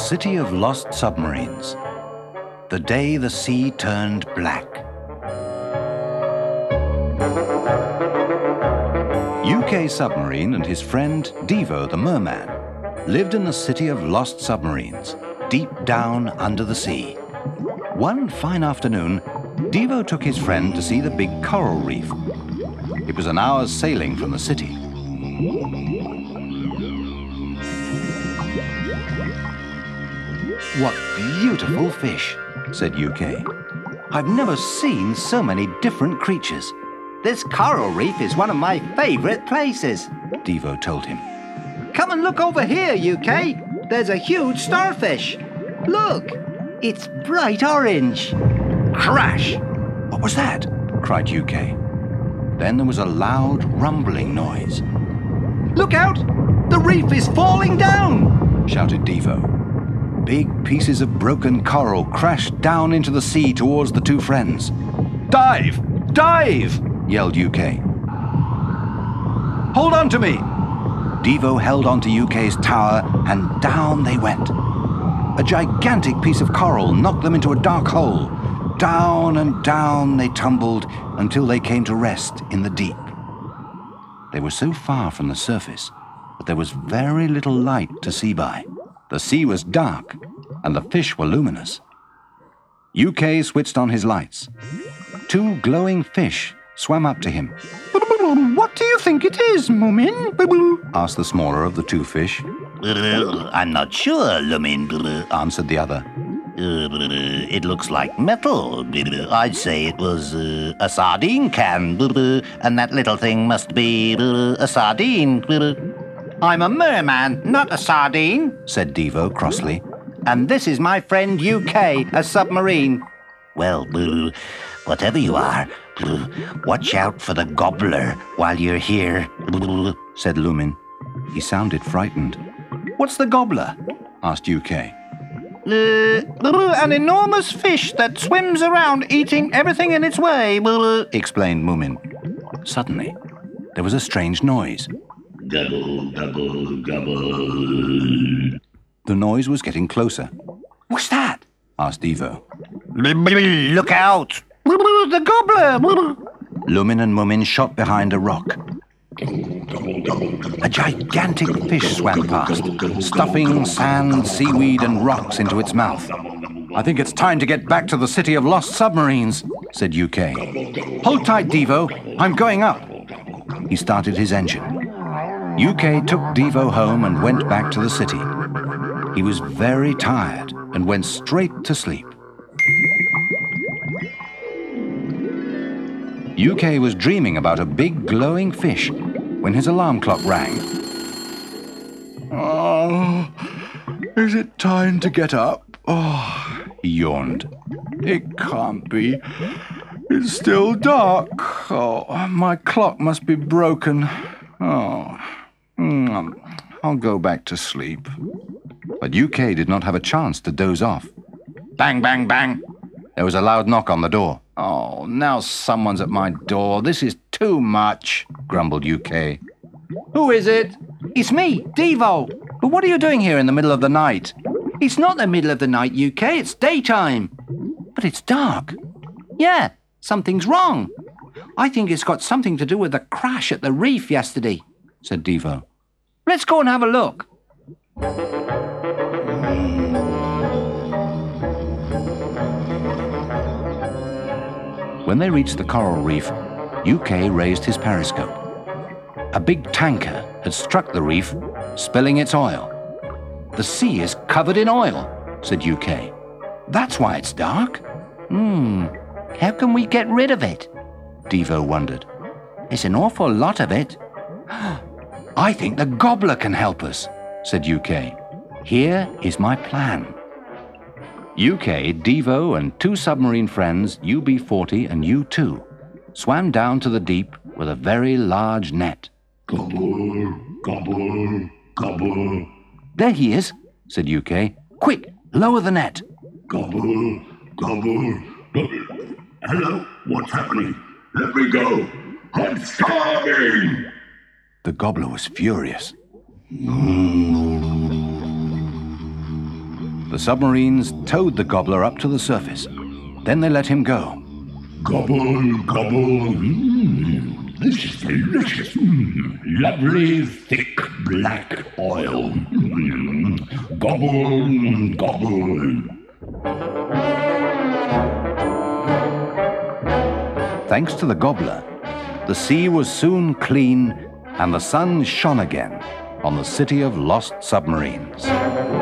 City of Lost Submarines. The day the sea turned black. UK Submarine and his friend Devo the Merman lived in the City of Lost Submarines, deep down under the sea. One fine afternoon, Devo took his friend to see the big coral reef. It was an hour's sailing from the city. "What beautiful fish," said UK. "I've never seen so many different creatures." "This coral reef is one of my favorite places," Devo told him. "Come and look over here, UK. There's a huge starfish. Look, it's bright orange." Crash! What was that? Cried UK. Then there was a loud rumbling noise. "Look out! The reef is falling down!" shouted Devo. Big pieces of broken coral crashed down into the sea towards the two friends. "Dive! Dive!" yelled UK. "Hold on to me!" Devo held on to UK's tower and down they went. A gigantic piece of coral knocked them into a dark hole. Down and down they tumbled until they came to rest in the deep. They were so far from the surface that there was very little light to see by. The sea was dark and the fish were luminous. UK switched on his lights. Two glowing fish swam up to him. "What do you think it is, Moomin?" asked the smaller of the two fish. "I'm not sure, Lumin," answered the other. "It looks like metal. I'd say it was a sardine can, and that little thing must be a sardine." "I'm a merman, not a sardine," said Devo crossly. "and this is my friend UK, a submarine." "Well, whatever you are, watch out for the gobbler while you're here," said Lumin. He sounded frightened. "What's the gobbler?" asked UK. An enormous fish that swims around eating everything in its way," explained Moomin. Suddenly, there was a strange noise. Gobble, gobble, gobble. The noise was getting closer. "What's that?" asked Devo. "Look out!" "The gobbler!" Lumin and Moomin shot behind a rock. A gigantic fish swam past, stuffing sand, seaweed and rocks into its mouth. "I think it's time to get back to the City of Lost Submarines," said UK. "Hold tight, Devo. I'm going up." He started his engine. UK took Devo home and went back to the city. He was very tired and went straight to sleep. UK was dreaming about a big glowing fish when his alarm clock rang. "Oh, is it time to get up?" He yawned. "It can't be. It's still dark. My clock must be broken. I'll go back to sleep." But UK did not have a chance to doze off. Bang, bang, bang. There was a loud knock on the door. "Oh, now someone's at my door. This is too much," grumbled UK. "Who is it?" "It's me, Devo." "But what are you doing here in the middle of the night?" "It's not the middle of the night, UK. It's daytime." "But it's dark." "Yeah, something's wrong. I think it's got something to do with the crash at the reef yesterday," said Devo. "Let's go and have a look." When they reached the coral reef, UK raised his periscope. A big tanker had struck the reef, spilling its oil. "The sea is covered in oil," said UK. "That's why it's dark." How can we get rid of it?" Devo wondered. "There's an awful lot of it." "I think the gobbler can help us," said UK. "Here is my plan." UK, Devo and two submarine friends, UB-40 and U-2, swam down to the deep with a very large net. "Gobble, gobble, gobble." "There he is," said UK. "Quick, lower the net." "Gobble, gobble, gobble." "Hello, what's happening? Let me go. I'm starving." The gobbler was furious. The submarines towed the gobbler up to the surface. Then they let him go. Gobble, gobble. This is delicious. Lovely, thick, black oil. Gobble, gobble. Thanks to the gobbler, the sea was soon clean and the sun shone again on the city of lost submarines.